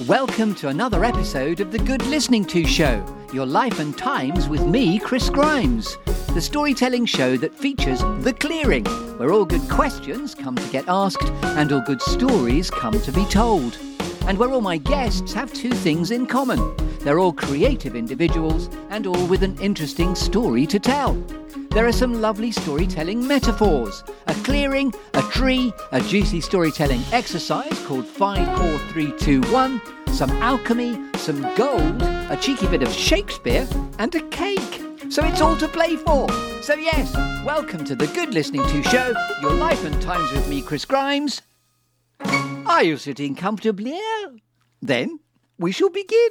Welcome to another episode of The Good Listening To Show, your life and times with me, Chris Grimes, the storytelling show that features The Clearing, where all good questions come to get asked and all good stories come to be told. And where all my guests have two things in common. They're all creative individuals and all with an interesting story to tell. There are some lovely storytelling metaphors, a clearing, a tree, a juicy storytelling exercise called 5, 4, 3, 2, 1, some alchemy, some gold, a cheeky bit of Shakespeare, and a cake. So it's all to play for. So yes, welcome to The Good Listening To Show, your life and times with me, Chris Grimes. Are you sitting comfortably? Then we shall begin.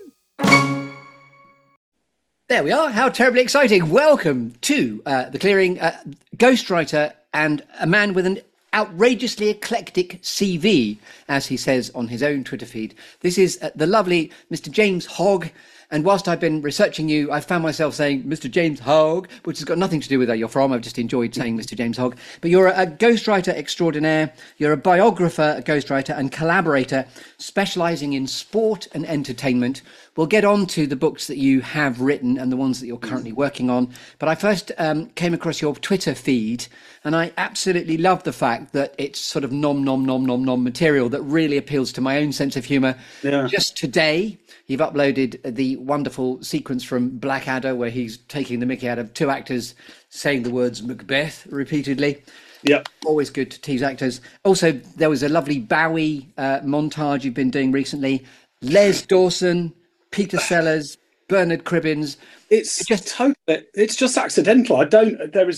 There we are. How terribly exciting. Welcome to The Clearing, ghostwriter and a man with an outrageously eclectic CV, as he says on his own Twitter feed. This is the lovely Mr. James Hogg. And whilst I've been researching you, I found myself saying Mr. James Hogg, which has got nothing to do with where you're from. I've just enjoyed saying Mr. James Hogg. But you're a ghostwriter extraordinaire. You're a biographer, a ghostwriter and collaborator specialising in sport and entertainment. We'll get on to the books that you have written and the ones that you're currently working on. But I first came across your Twitter feed, and I absolutely love the fact that it's sort of nom material that really appeals to my own sense of humour. Yeah. Just today, you've uploaded the wonderful sequence from Blackadder where he's taking the mickey out of two actors saying the words Macbeth repeatedly. Yeah, always good to tease actors. Also, there was a lovely Bowie montage you've been doing recently. Les Dawson, Peter Sellers, Bernard Cribbins. It's just accidental. I don't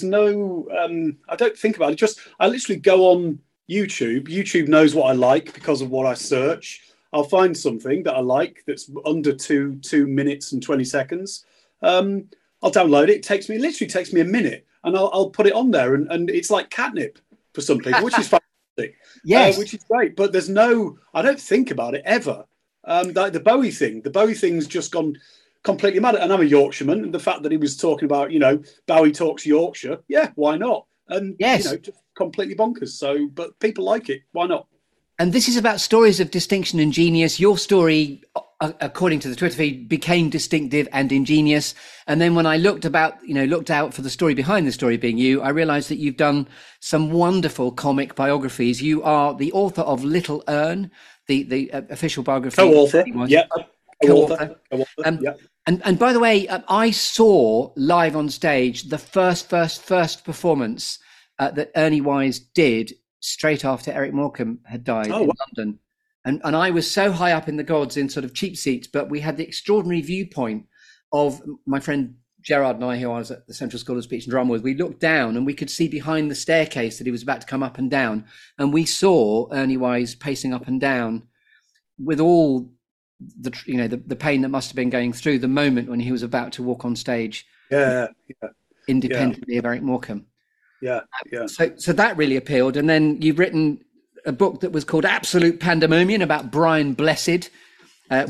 think about it. I literally go on YouTube. YouTube knows what I like because of what I search. I'll find something that I like that's under 2 minutes and 20 seconds. I'll download it. It literally takes me a minute, and I'll put it on there, and it's like catnip for some people, which is fantastic. Yes, which is great. But I don't think about it ever. Like the Bowie thing's just gone completely mad. And I'm a Yorkshireman, and the fact that he was talking about, Bowie talks Yorkshire, yeah, why not? And yes, just completely bonkers. So, but people like it, why not? And this is about stories of distinction and genius. Your story, according to the Twitter feed, became distinctive and ingenious. And then when I looked out for the story behind the story being you, I realized that you've done some wonderful comic biographies. You are the author of Little Ern, the official biography. Co-author, yeah. Co-author. And by the way, I saw live on stage the first performance that Ernie Wise did straight after Eric Morecambe had died in London. And I was so high up in the gods in sort of cheap seats, but we had the extraordinary viewpoint of my friend Gerard and I, who I was at the Central School of Speech and Drama with. We looked down and we could see behind the staircase that he was about to come up and down. And we saw Ernie Wise pacing up and down with all the pain that must have been going through the moment when he was about to walk on stage. Independently of Eric Morecambe. Yeah. So that really appealed. And then you've written a book that was called Absolute Pandemonium about Brian Blessed. So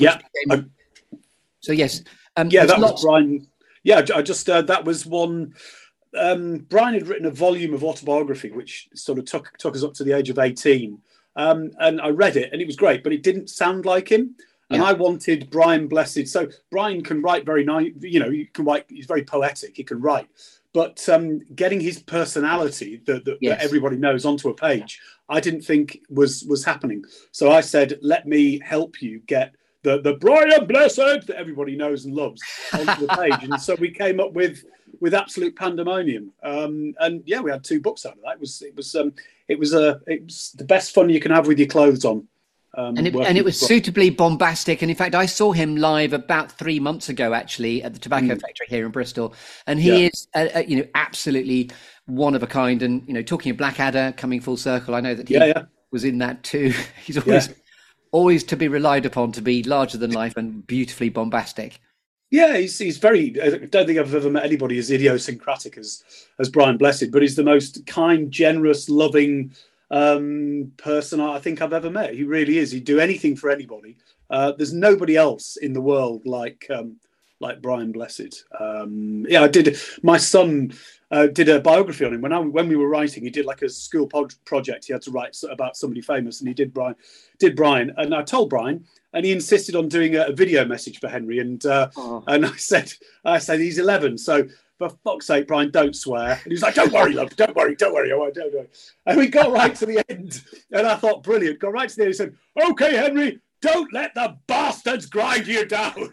yes. That was Brian. Yeah, that was one. Brian had written a volume of autobiography, which sort of took us up to the age of 18. And I read it, and it was great, but it didn't sound like him. And I wanted Brian Blessed. So Brian can write very nice. He can write. He's very poetic. He can write. But getting his personality that everybody knows onto a page, I didn't think was happening. So I said, let me help you get the Brian Blessed that everybody knows and loves onto the page. And so we came up with Absolute Pandemonium. And yeah, we had 2 books out of that. It was the best fun you can have with your clothes on. And it was suitably bombastic. And in fact, I saw him live about 3 months ago, actually, at the Tobacco Factory here in Bristol. And he is, absolutely one of a kind. And, talking of Blackadder, coming full circle, I know that he was in that too. He's always to be relied upon to be larger than life and beautifully bombastic. Yeah, he's very, I don't think I've ever met anybody as idiosyncratic as Brian Blessed, but he's the most kind, generous, loving person I think I've ever met. He really is. He'd do anything for anybody. There's nobody else in the world like Brian Blessed. I did. My son did a biography on him when we were writing. He did like a school project. He had to write about somebody famous, and he did Brian. And I told Brian, and he insisted on doing a video message for Henry. And I said he's 11, so for fuck's sake, Brian, don't swear. And he was like, don't worry, love, don't worry. I won't, don't worry. And we got right to the end, and I thought, brilliant. Got right to the end. He said, okay, Henry, don't let the bastards grind you down.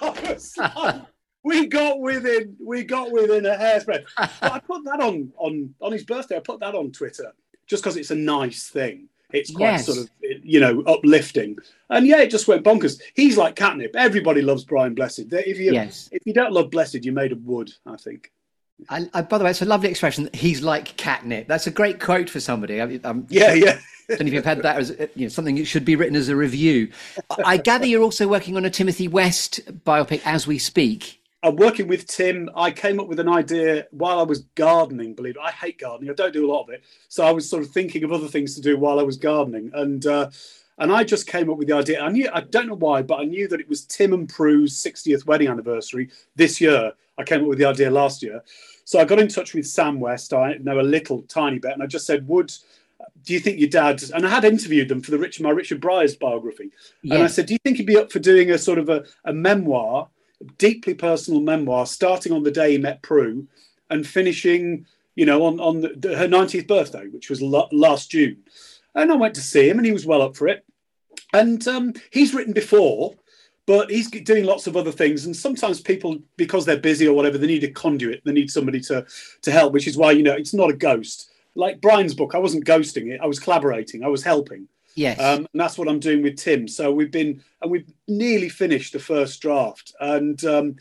We got within a hair's breadth. But I put that on his birthday. I put that on Twitter just because it's a nice thing. It's quite sort of, uplifting. And yeah, it just went bonkers. He's like catnip. Everybody loves Brian Blessed. If you don't love Blessed, you're made of wood, I think. I by the way, it's a lovely expression. He's like catnip. That's a great quote for somebody. Yeah. I don't know if you've had that as something that should be written as a review. I gather you're also working on a Timothy West biopic as we speak. I'm working with Tim. I came up with an idea while I was gardening. Believe it, I hate gardening. I don't do a lot of it, so I was sort of thinking of other things to do while I was gardening, and I just came up with the idea. I don't know why, but I knew that it was Tim and Prue's 60th wedding anniversary this year. I came up with the idea last year, so I got in touch with Sam West. I know a little tiny bit, and I just said, do you think your dad? And I had interviewed them for my Richard Briers biography, and I said, do you think he'd be up for doing a sort of a memoir? Deeply personal memoir, starting on the day he met Prue and finishing, on her 90th birthday, which was last June. And I went to see him, and he was well up for it. And he's written before, but he's doing lots of other things. And sometimes people, because they're busy or whatever, they need a conduit. They need somebody to help, which is why it's not a ghost. Like Brian's book, I wasn't ghosting it. I was collaborating. I was helping. Yes. And that's what I'm doing with Tim. So we've nearly finished the first draft. And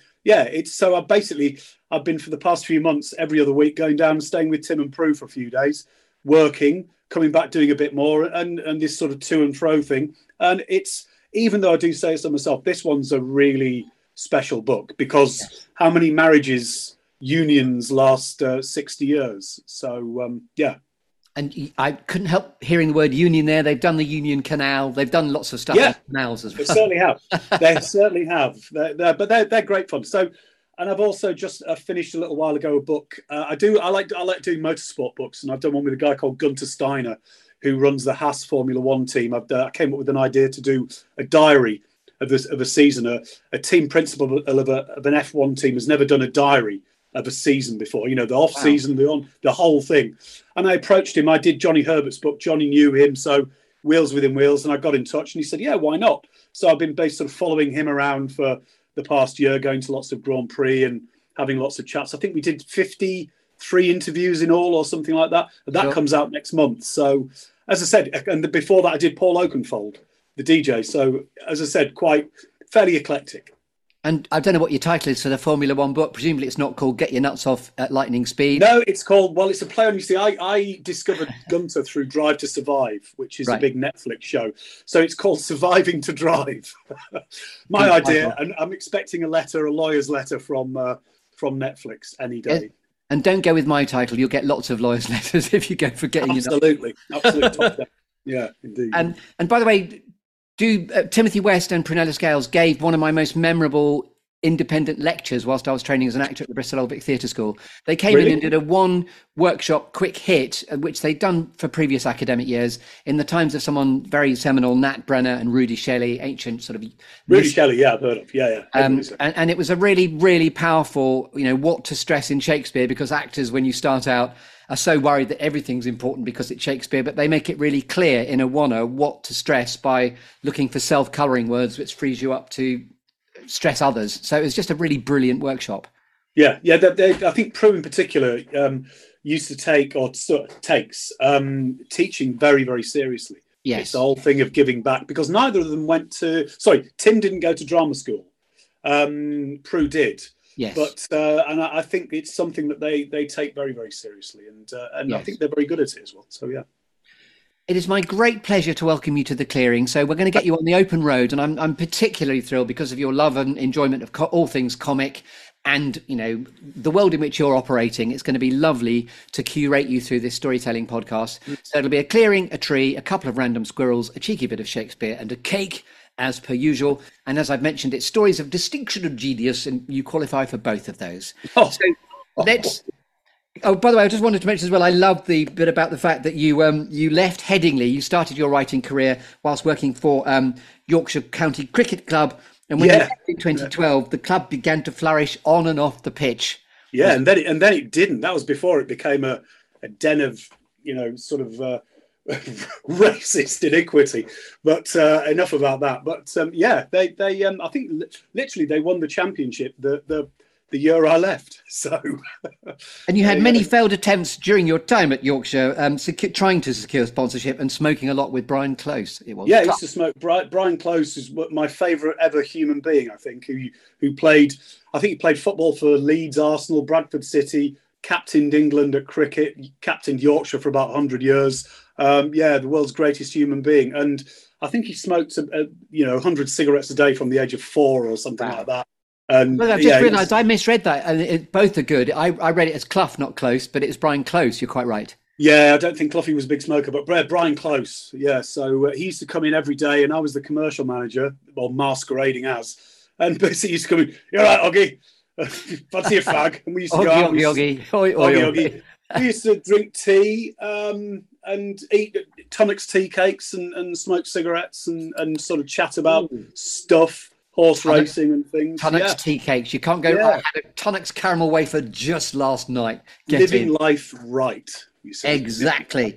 I've been for the past few months, every other week, going down and staying with Tim and Prue for a few days, working, coming back, doing a bit more, and this sort of to and fro thing. And it's, even though I do say so myself, this one's a really special book because how many unions last 60 years? So, And I couldn't help hearing the word union there. They've done the Union Canal. They've done lots of stuff on canals as well. They certainly have. They certainly have. They're great fun. So, and I've also just finished a little while ago a book. I like doing motorsport books, and I've done one with a guy called Gunter Steiner, who runs the Haas Formula One team. I came up with an idea to do a diary of a season. A team principal of an F1 team has never done a diary of a season before, the off season, the whole thing. And I approached him. I did Johnny Herbert's book. Johnny knew him, so Wheels Within Wheels, and I got in touch, and he said, yeah, why not? So I've been basically sort of following him around for the past year, going to lots of Grand Prix and having lots of chats. I think we did 53 interviews in all or something like that. And that comes out next month. So as I said, and before that I did Paul Oakenfold, the DJ. So as I said, quite fairly eclectic. And I don't know what your title is for the Formula One book. Presumably it's not called Get Your Nuts Off at Lightning Speed. No, it's called, it's a play on, I discovered Gunter through Drive to Survive, which is a big Netflix show. So it's called Surviving to Drive. My idea, and I'm expecting a lawyer's letter from Netflix any day. And don't go with my title. You'll get lots of lawyers' letters if you go for Getting Your Nuts Off. Absolutely. Yeah, indeed. And by the way, Timothy West and Prunella Scales gave one of my most memorable independent lectures whilst I was training as an actor at the Bristol Old Vic Theatre School. They came in and did a one workshop quick hit, which they'd done for previous academic years in the times of someone very seminal, Nat Brenner and Rudy Shelley, ancient sort of... Rudy Shelley, I've heard of, yeah. And it was a really, really powerful, what to stress in Shakespeare, because actors, when you start out, are so worried that everything's important because it's Shakespeare, but they make it really clear in a one-er what to stress by looking for self-colouring words, which frees you up to stress others. So it was just a really brilliant workshop. Yeah. I think Prue in particular used to take, or takes, teaching very, very seriously. Yes. It's the whole thing of giving back, because neither of them Tim didn't go to drama school. Prue did. Yes. But and I think it's something that they take very, very seriously, and yes. I think they're very good at it as well. So yeah. It is my great pleasure to welcome you to The Clearing. So we're going to get you on the open road, and I'm particularly thrilled because of your love and enjoyment of all things comic and, the world in which you're operating. It's going to be lovely to curate you through this storytelling podcast. So it'll be a clearing, a tree, a couple of random squirrels, a cheeky bit of Shakespeare, and a cake, as per usual. And as I've mentioned, it's stories of distinction and genius, and you qualify for both of those. So Oh, by the way, I just wanted to mention as well, I love the bit about the fact that you left Headingley. You started your writing career whilst working for Yorkshire County Cricket Club. And when you left in 2012, the club began to flourish on and off the pitch. Yeah, and then it didn't. That was before it became a den of, sort of racist iniquity. But enough about that. But they I think literally they won the championship the year I left. So, and you had many failed attempts during your time at Yorkshire, trying to secure sponsorship and smoking a lot with Brian Close. It was I used to smoke. Brian Close is my favourite ever human being. I think who played. I think he played football for Leeds, Arsenal, Bradford City. Captained England at cricket. Captained Yorkshire for about 100 years. The world's greatest human being. And I think he smoked 100 cigarettes a day from the age of 4 or something like that. And I've just realised I misread that, and both are good. I read it as Clough, not Close, but it's Brian Close. You're quite right. Yeah, I don't think Cloughie was a big smoker, but Brian Close, yeah. So he used to come in every day, and I was the commercial manager, well, masquerading as, and basically he used to come in. You're right, Oggy. Fancy a fag? And we used to go out. Oggy. We used to drink tea and eat Tunnock's tea cakes and smoke cigarettes and sort of chat about stuff. Horse racing and things. Tunnock's tea cakes. You can't go. I had a Tunnock's caramel wafer just last night. Living life right. You see. Exactly.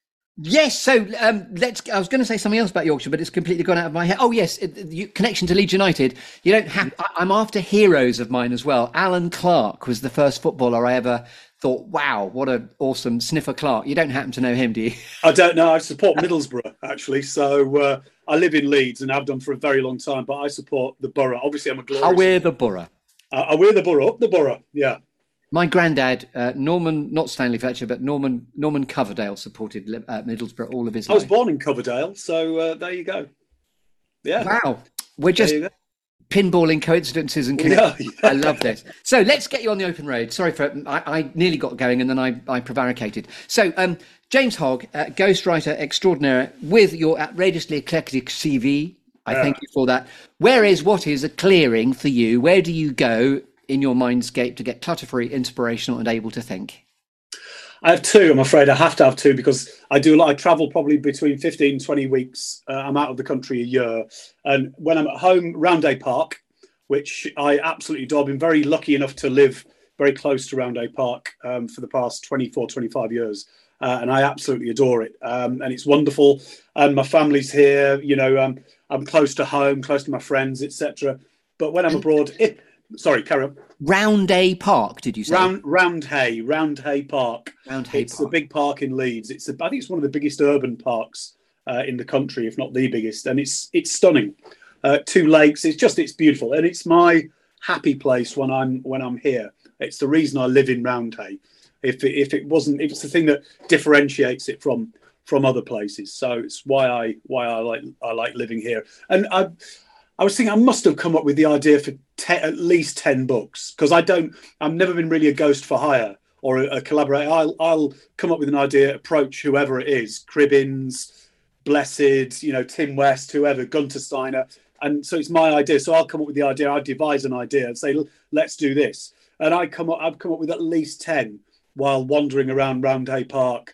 Yes. So I was going to say something else about Yorkshire, but it's completely gone out of my head. Oh yes, connection to Leeds United. You don't have. I'm after heroes of mine as well. Alan Clark was the first footballer I ever thought, wow, what an awesome Sniffer Clark. You don't happen to know him, do you? I don't know. I support Middlesbrough, actually. So I live in Leeds and have done for a very long time, but I support the borough. Obviously, I'm a glorious... I wear the borough. I wear the borough, up the borough, yeah. My granddad, Norman, not Stanley Fletcher, but Norman Coverdale supported Middlesbrough all of his life. I was born in Coverdale, so there you go. Yeah. Wow. We're just... pinballing coincidences and connections. Yeah. I love this. So let's get you on the open road. Sorry for I nearly got going and then I prevaricated. So James Hogg, ghostwriter extraordinaire, with your outrageously eclectic CV. I thank you for that. What is a clearing for you? Where do you go in your mindscape to get clutter-free, inspirational and able to think? I have two, I'm afraid. I have to have two because I do a lot. I travel probably between 15 and 20 weeks. I'm out of the country a year. And when I'm at home, Roundhay Park, which I absolutely do. I've been very lucky enough to live very close to Roundhay Park for the past 24, 25 years. And I absolutely adore it. And it's wonderful. And my family's here. I'm close to home, close to my friends, etc. But when I'm abroad... Sorry, carry on. Roundhay Park, did you say? Roundhay Park. It's a big park in Leeds. I think it's one of the biggest urban parks in the country, if not the biggest, and it's stunning. 2 lakes. It's beautiful, and it's my happy place when I'm here. It's the reason I live in Roundhay. If it's the thing that differentiates it from other places. So it's why I like living here. And I was thinking I must have come up with the idea for at least 10 books because I've never been really a ghost for hire or a collaborator. I'll come up with an idea, approach whoever it is, Cribbins, Blessed, Tim West, whoever, Gunter Steiner. And so it's my idea. So I'll come up with the idea. I devise an idea and say, let's do this. And I've come up with at least 10 while wandering around Roundhay Park,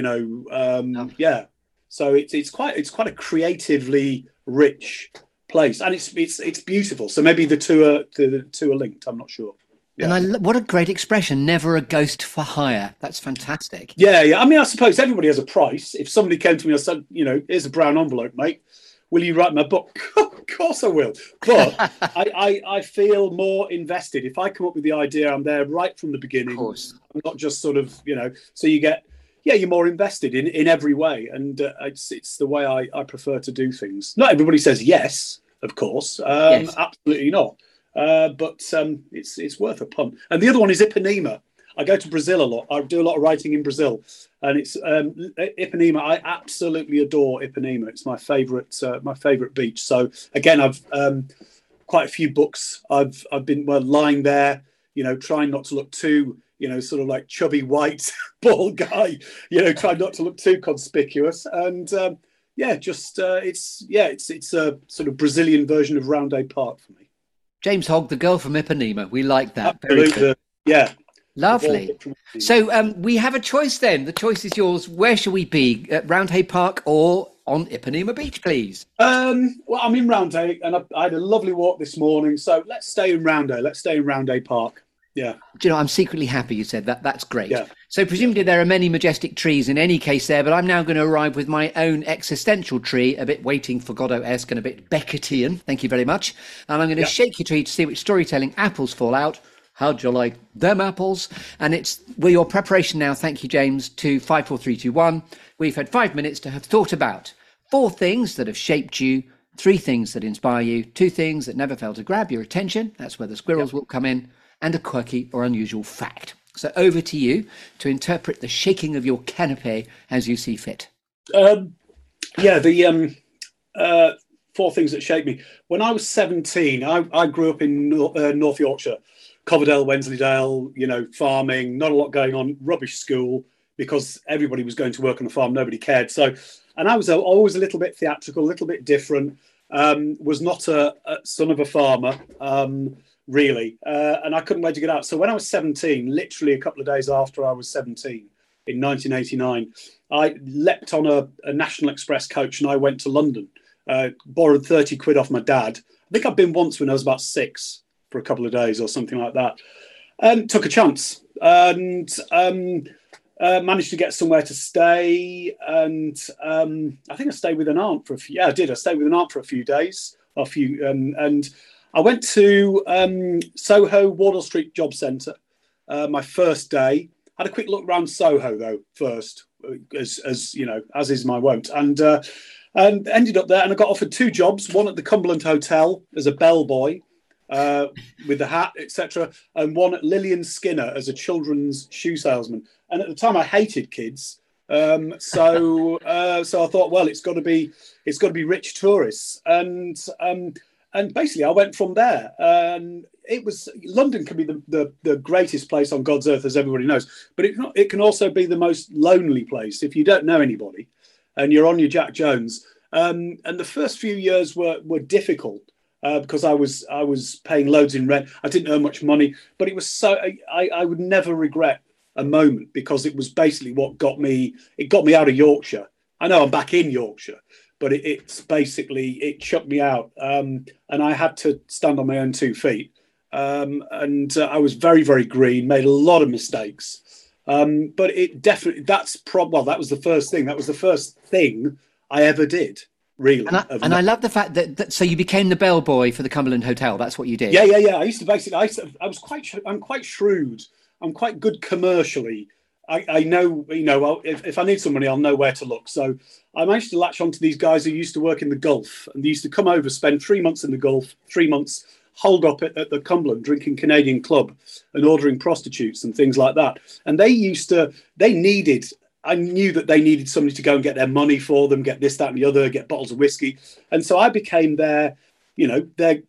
yeah. So it's quite a creatively rich place, and it's beautiful. So maybe the two are linked. I'm not sure. Yeah. And what a great expression! Never a ghost for hire. That's fantastic. Yeah. I mean, I suppose everybody has a price. If somebody came to me and said, here's a brown envelope, mate, will you write my book? Of course I will. But I feel more invested if I come up with the idea. I'm there right from the beginning. Of course, I'm not just sort of So you get. Yeah, you're more invested in every way, and it's the way I prefer to do things. Not everybody says yes, of course, yes. Absolutely not. But it's worth a punt. And the other one is Ipanema. I go to Brazil a lot. I do a lot of writing in Brazil, and it's Ipanema. I absolutely adore Ipanema. It's my favourite beach. So again, I've quite a few books. I've been lying there, trying not to look too. Sort of like chubby white bald guy, try not to look too conspicuous. And it's a sort of Brazilian version of Roundhay Park for me. James Hogg, the girl from Ipanema. We like that. Absolutely. Yeah. Lovely. So we have a choice then. The choice is yours. Where shall we be? At Roundhay Park or on Ipanema Beach, please? Well, I'm in Roundhay, and I had a lovely walk this morning. So let's stay in Roundhay. Let's stay in Roundhay Park. Yeah. Do you know, I'm secretly happy you said that. That's great. Yeah. So presumably there are many majestic trees in any case there, but I'm now going to arrive with my own existential tree, a bit waiting for Godot-esque and a bit Beckettian. Thank you very much. And I'm going to shake your tree to see which storytelling apples fall out. How'd you like them apples? And it's with your preparation now, thank you, James, to 5, 4, 3, 2, 1. We've had 5 minutes to have thought about 4 things that have shaped you, 3 things that inspire you, 2 things that never fail to grab your attention. That's where the squirrels will come in. And a quirky or unusual fact. So over to you to interpret the shaking of your canapé as you see fit. The 4 things that shaped me. When I was 17, I grew up in North Yorkshire, Coverdale, Wensleydale, farming, not a lot going on, rubbish school, because everybody was going to work on a farm, nobody cared. So, and I was always a little bit theatrical, a little bit different, was not a son of a farmer, really. And I couldn't wait to get out. So when I was 17, literally a couple of days after I was 17, in 1989, I leapt on a National Express coach and I went to London, borrowed 30 quid off my dad. I think I'd been once when I was about 6 for a couple of days or something like that. And took a chance and managed to get somewhere to stay. And I think I stayed with an aunt for a few, I stayed with an aunt for a few days, and I went to Soho, Wardle Street Job Centre, my first day. Had a quick look around Soho, though, first, as you know, as is my wont. And ended up there, and I got offered 2 jobs, one at the Cumberland Hotel as a bellboy with the hat, etc., and one at Lillian Skinner as a children's shoe salesman. And at the time, I hated kids. So I thought, well, it's got to be rich tourists. And basically, I went from there. And London can be the greatest place on God's earth, as everybody knows. But it can also be the most lonely place if you don't know anybody and you're on your Jack Jones. And the first few years were difficult because I was paying loads in rent. I didn't earn much money, but it was so I would never regret a moment because it was basically what got me out of Yorkshire. I know I'm back in Yorkshire, but it chucked me out, and I had to stand on my own 2 feet. And I was very, very green, made a lot of mistakes. But it definitely, that was the first thing. That was the first thing I ever did, really. And I love the fact that so you became the bellboy for the Cumberland Hotel. That's what you did. Yeah. I'm quite shrewd. I'm quite good commercially. I know, if I need some money, I'll know where to look. So I managed to latch onto these guys who used to work in the Gulf, and they used to come over, spend 3 months in the Gulf, 3 months holed up at the Cumberland, drinking Canadian Club and ordering prostitutes and things like that. And I knew that they needed somebody to go and get their money for them, get this, that, and the other, get bottles of whiskey. And so I became their lackey.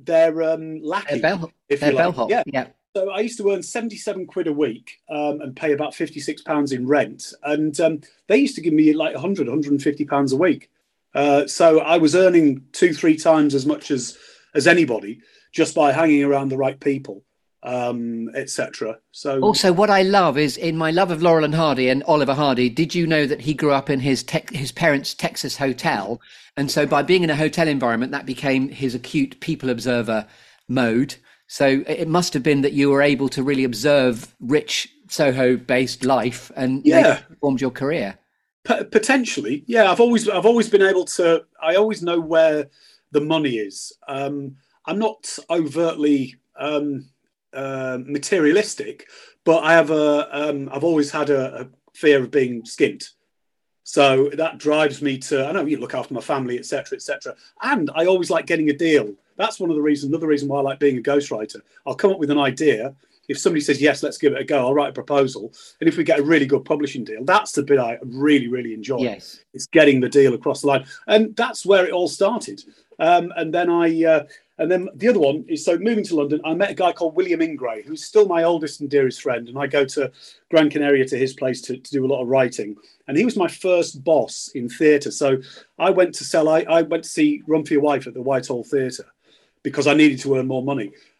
Their bellhop. Yeah. So I used to earn 77 quid a week and pay about £56 in rent. And they used to give me like 100, 150 pounds a week. So I was earning 2-3 times as much as anybody just by hanging around the right people, etc. So also what I love is, in my love of Laurel and Hardy and Oliver Hardy, did you know that he grew up in his parents' Texas hotel? And so by being in a hotel environment, that became his acute people observer mode. So it must have been that you were able to really observe rich Soho-based life, and they formed your career. Potentially, yeah. I've always been able to. I always know where the money is. I'm not overtly materialistic, but I have I've always had a fear of being skint. So that drives me to. I know you look after my family, etc., etc. And I always like getting a deal. That's another reason why I like being a ghostwriter. I'll come up with an idea. If somebody says, yes, let's give it a go, I'll write a proposal. And if we get a really good publishing deal, that's the bit I really, really enjoy. Yes. It's getting the deal across the line. And that's where it all started. And then the other one is, so moving to London, I met a guy called William Ingray, who's still my oldest and dearest friend. And I go to Gran Canaria to his place to do a lot of writing. And he was my first boss in theatre. So I went to see Run for Your Wife at the Whitehall Theatre, because I needed to earn more money.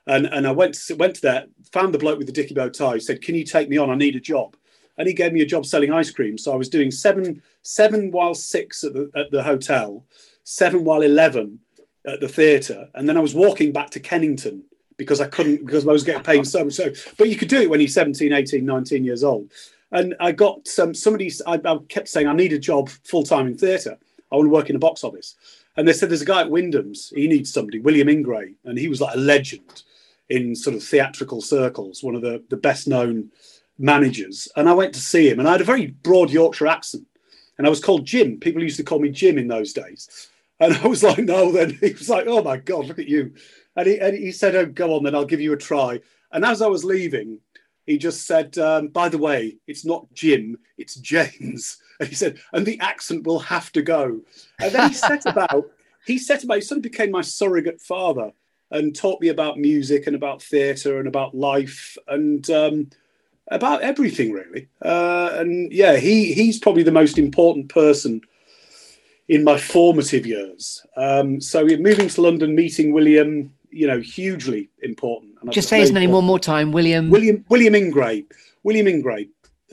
And I went to there, found the bloke with the dicky bow tie, said, "Can you take me on? I need a job." And he gave me a job selling ice cream. So I was doing seven while 6 at the hotel, 7 while 11 at the theatre, and then I was walking back to Kennington because I was getting paid so much. So, but you could do it when you're 17, 18, 19 years old. And I got I kept saying, "I need a job full-time in theatre. I want to work in a box office." And they said, "There's a guy at Wyndham's. He needs somebody, William Ingray." And he was like a legend in sort of theatrical circles, one of the best-known managers. And I went to see him, and I had a very broad Yorkshire accent. And I was called Jim. People used to call me Jim in those days. And I was like, "No." Then he was like, "Oh, my God, look at you." And he said, "Oh, go on, then I'll give you a try." And as I was leaving, he just said, "By the way, it's not Jim, it's James." And he said, "And the accent will have to go." And then he sort of became my surrogate father and taught me about music and about theatre and about life and about everything, really. And yeah, he's probably the most important person in my formative years. So moving to London, meeting William, hugely important. And just say his name one more time, William Ingray. William Ingray,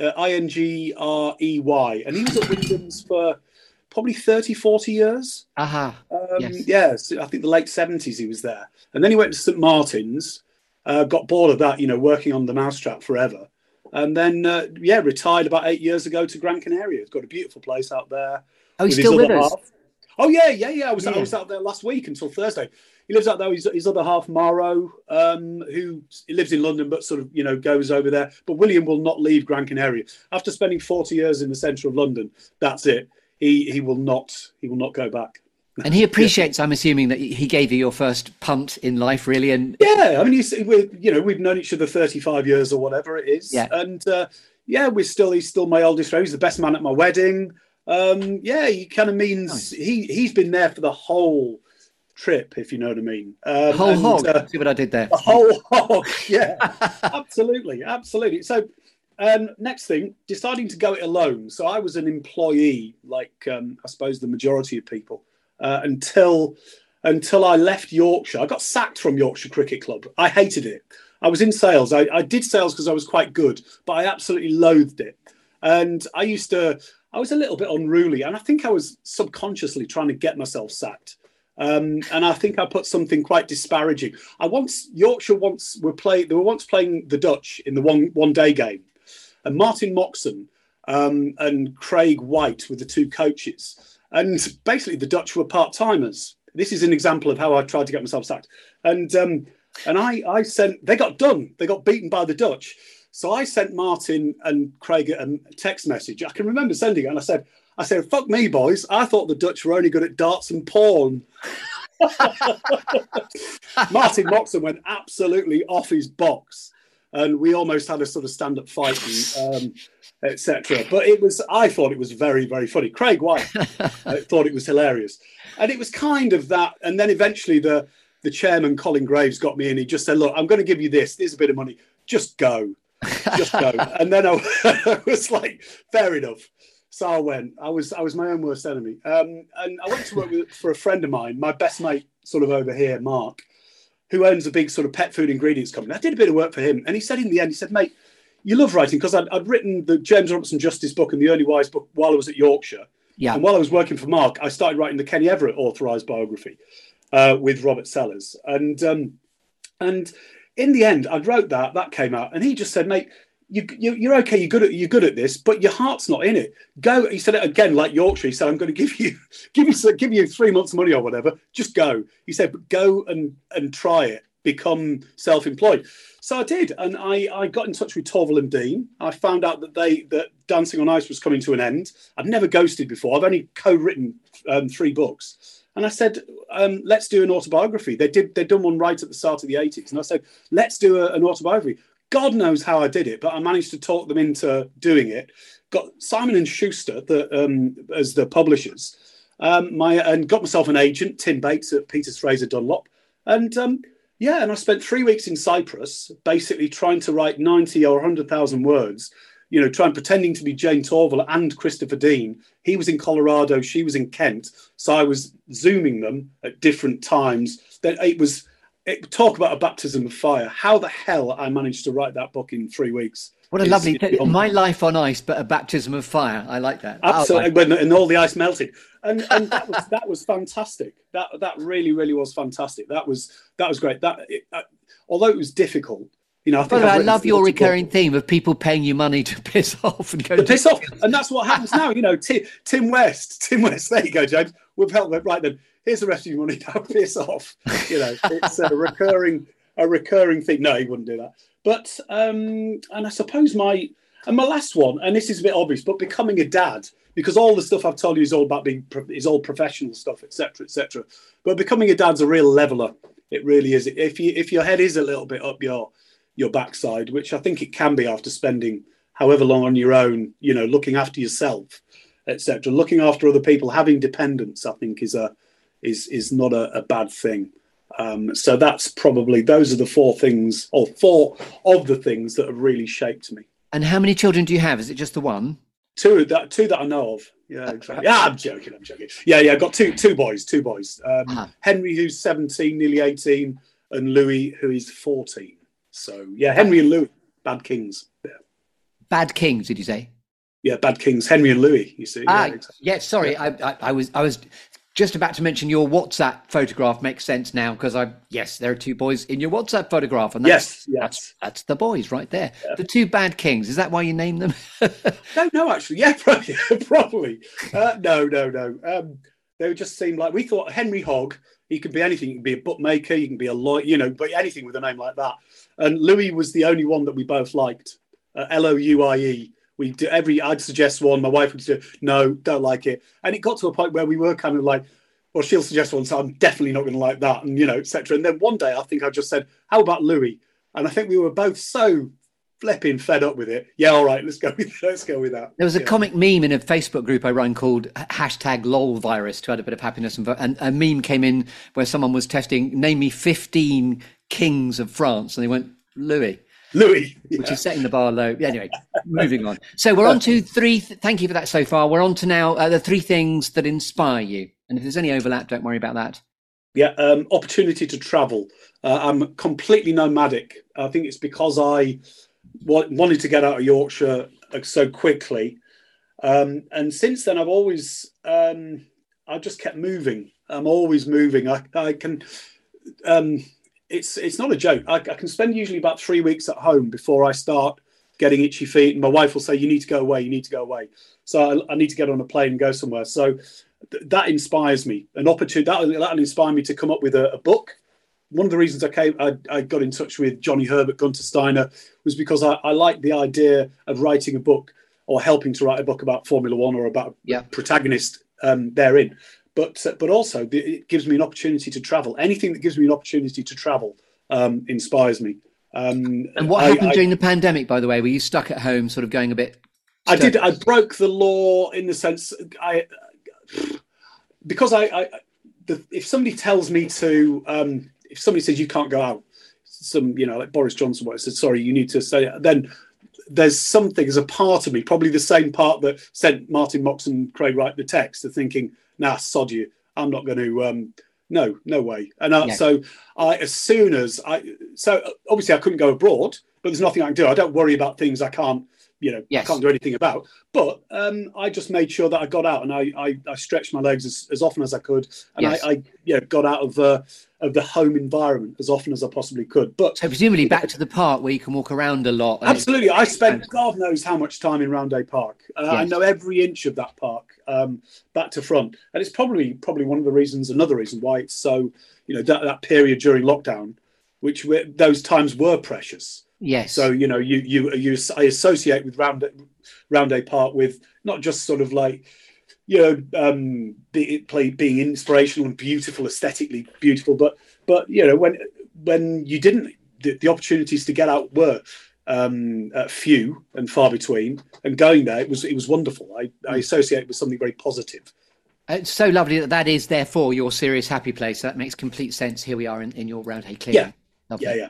Ingrey. And he was at Wyndham's for probably 30, 40 years. Yes. Yes, I think the late 70s he was there. And then he went to St. Martin's, got bored of that, working on the Mousetrap forever. And then, retired about 8 years ago to Gran Canaria. He's got a beautiful place out there. Oh, he's still with us? Oh, yeah. I was out there last week until Thursday. He lives out there. His other half, Maro, who lives in London, but sort of, goes over there. But William will not leave Gran Canaria. After spending 40 years in the centre of London, that's it. He will not go back. And he appreciates, I'm assuming, that he gave you your first punt in life, really. And yeah, I mean, we've known each other 35 years or whatever it is. Yeah. And he's still my oldest friend. He's the best man at my wedding. He kind of means nice. He's been there for the whole trip, if you know what I mean. Whole hog. See what I did there? The whole hog. Yeah, absolutely. So next thing, deciding to go it alone. So I was an employee, like I suppose the majority of people, until I left Yorkshire. I got sacked from Yorkshire Cricket Club. I hated it. I was in sales. I did sales because I was quite good, but I absolutely loathed it. And I was a little bit unruly, and I think I was subconsciously trying to get myself sacked. And I think I put something quite disparaging. Yorkshire were once playing the Dutch in the one day game, and Martin Moxon and Craig White were the two coaches. And basically the Dutch were part-timers. This is an example of how I tried to get myself sacked. And they got done. They got beaten by the Dutch. So I sent Martin and Craig a text message. I can remember sending it, and I said, "Fuck me, boys. I thought the Dutch were only good at darts and porn." Martin Moxon went absolutely off his box, and we almost had a sort of stand-up fight, etc. But I thought it was very, very funny. Craig White thought it was hilarious, and it was kind of that. And then eventually the chairman, Colin Graves, got me in. He just said, "Look, I'm going to give you this. There's a bit of money. Just go." Just go. And then I was like, fair enough. So I went. I was my own worst enemy. And I went to work for a friend of mine, my best mate sort of over here, Mark, who owns a big sort of pet food ingredients company. I did a bit of work for him. And he said in the end, "Mate, you love writing," because I'd written the James Robertson Justice book and the Early Wise book while I was at Yorkshire. Yeah. And while I was working for Mark, I started writing the Kenny Everett authorised biography with Robert Sellers. And in the end, I wrote that came out, and he just said, "Mate, you're okay. You're good at this, but your heart's not in it. Go." He said it again, like Yorkshire. He said, "I'm going to give you 3 months' money or whatever. Just go." He said, "But go and try it. Become self-employed." So I did, and I got in touch with Torval and Dean. I found out that Dancing on Ice was coming to an end. I'd never ghosted before. I've only co-written 3 books. And I said, let's do an autobiography. They'd done one right at the start of the 80s. And I said, let's do an autobiography. God knows how I did it, but I managed to talk them into doing it. Got Simon & Schuster as the publishers, and got myself an agent, Tim Bates at Peters Fraser Dunlop. And and I spent 3 weeks in Cyprus, basically trying to write 90 or 100,000 words, pretending to be Jane Torval and Christopher Dean. He was in Colorado, she was in Kent. So I was Zooming them at different times. Then it was talk about a baptism of fire. How the hell I managed to write that book in 3 weeks? What a lovely, My Life on Ice, but a baptism of fire. I like that. Absolutely, and all the ice melted, and that was fantastic. That really was fantastic. That was great. Although it was difficult, I love your recurring theme of people paying you money to piss off and go piss off, and that's what happens now. Tim West. There you go, James. We've helped them. Right then, here's the rest of your money. Now piss off. It's a recurring theme. No, he wouldn't do that. But and I suppose my last one, and this is a bit obvious, but becoming a dad, because all the stuff I've told you is all about is all professional stuff, etc., etc. But becoming a dad's a real leveler. It really is. If your head is a little bit up your backside, which I think it can be after spending however long on your own, looking after yourself, etc., looking after other people, having dependents, I think is not a bad thing. So that's probably, those are the four things, or four of the things that have really shaped me. And how many children do you have? Is it just the one? Two that I know of. Yeah, exactly. Yeah, I'm joking. Yeah, I've got two boys. Henry, who's 17, nearly 18, and Louis, who is 14. So yeah, Henry and Louis, bad kings. Yeah. Bad kings, did you say? Yeah, bad kings, Henry and Louis. You see? Yeah, exactly. Yeah. Sorry, yeah. I was just about to mention your WhatsApp photograph. Makes sense now because there are two boys in your WhatsApp photograph, and that's the boys right there. Yeah. The two bad kings. Is that why you named them? No, actually, yeah, probably. No. They just seemed like, we thought Henry Hogg. He could be anything. He can be a bookmaker. He can be a lawyer. But anything with a name like that. And Louis was the only one that we both liked. Louie. I'd suggest one. My wife would say, no, don't like it. And it got to a point where we were kind of like, well, she'll suggest one, so I'm definitely not going to like that, and etc. And then one day, I think I just said, how about Louis? And I think we were both so flipping fed up with it. Yeah, all right, let's go with that. There was a comic meme in a Facebook group I run called #LOLvirus to add a bit of happiness, and a meme came in where someone was testing, name me 15 kings of France, and they went Louis, which is setting the bar low. Anyway, moving on. So we're on to three. Thank you for that so far. We're on to now the three things that inspire you. And if there's any overlap, don't worry about that. Yeah, opportunity to travel. I'm completely nomadic. I think it's because I wanted to get out of Yorkshire so quickly. And since then, I've just kept moving. I'm always moving. I can... It's not a joke. I can spend usually about 3 weeks at home before I start getting itchy feet. And my wife will say, you need to go away. So I need to get on a plane and go somewhere. So that inspires me. An opportunity that'll inspire me to come up with a book. One of the reasons I got in touch with Johnny Herbert, Gunter Steiner, was because I like the idea of writing a book or helping to write a book about Formula One or about a protagonist therein. But also it gives me an opportunity to travel. Anything that gives me an opportunity to travel inspires me. And what happened during the pandemic, by the way? Were you stuck at home, sort of going a bit? I did. I broke the law in the sense if somebody tells me to, if somebody says you can't go out, like Boris Johnson said, sorry, you need to stay. Then there's a part of me, probably the same part that sent Martin Mox and Craig Wright the text, of thinking, nah, sod you, I'm not going to. No way. And so obviously I couldn't go abroad, but there's nothing I can do. I don't worry about things I can't. I can't do anything about. But I just made sure that I got out, and I stretched my legs as often as I could, and I got out of the home environment as often as I possibly could. But so presumably back to the park where you can walk around a lot. Absolutely, I spent God knows how much time in Roundhay Park. I know every inch of that park, back to front, and it's probably one of the reasons, another reason why it's so that period during lockdown, those times were precious. Yes. So I associate with Roundhay Park with not just sort of like being inspirational and beautiful, aesthetically beautiful, but when you didn't, the opportunities to get out were few and far between, and going there it was wonderful. I associate it with something very positive. It's so lovely that is therefore your serious happy place. That makes complete sense. Here we are in your Roundhay clearing. Yeah. Lovely.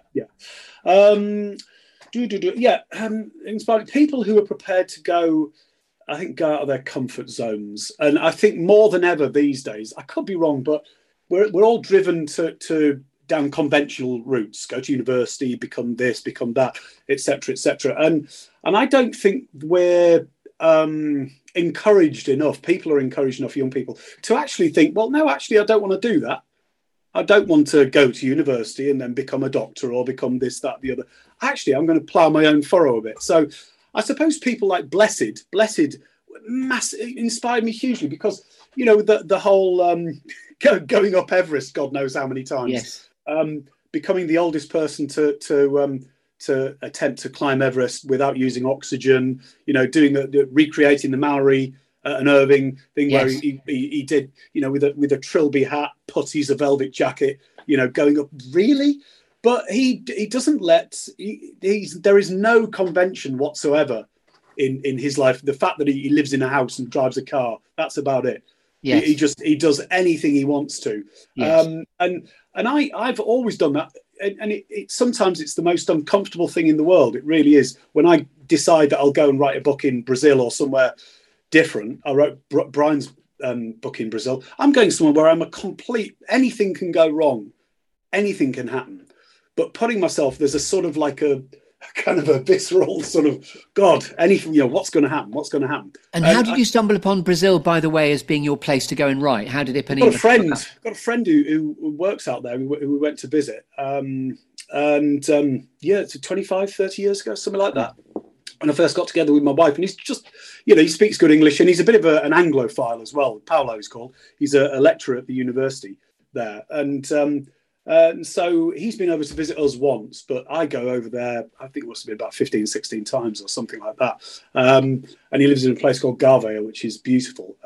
Inspiring people who are prepared to go out of their comfort zones, and I think more than ever these days. I could be wrong, but we're all driven to down conventional routes, go to university, become this, become that, etc., etc. And I don't think we're encouraged enough. People are encouraged enough, young people, to actually think, well, no, actually, I don't want to do that. I don't want to go to university and then become a doctor or become this, that, the other. Actually, I'm going to plough my own furrow a bit. So I suppose people like Blessed inspired me hugely because, you know, the whole going up Everest, God knows how many times, Yes. Becoming the oldest person to attempt to climb Everest without using oxygen, you know, doing recreating the Maori and Irving thing, Yes. where he did, you know, with a trilby hat, putties, a velvet jacket, you know, going up, really. But he doesn't there is no convention whatsoever in his life. The fact that he lives in a house and drives a car, that's about it. Yes. He does anything he wants to. Yes. And I've always done that. And it sometimes it's the most uncomfortable thing in the world. It really is. When I decide that I'll go and write a book in Brazil or somewhere different, I wrote Brian's book in Brazil. I'm going somewhere where I'm anything can go wrong, anything can happen. But putting myself, there's a sort of like a kind of a visceral sort of, God, anything, you know, what's going to happen? What's going to happen? And how did you stumble upon Brazil, by the way, as being your place to go and write? How did Ipanema? Got a friend who works out there. We went to visit, it's 25, 30 years ago, something like that. When I first got together with my wife, and he's just, you know, he speaks good English, and he's a bit of an Anglophile as well. Paolo is called. He's a lecturer at the university there, and so he's been over to visit us once, but I go over there, I think it must have been about 15, 16 times or something like that. And he lives in a place called Gavea, which is beautiful.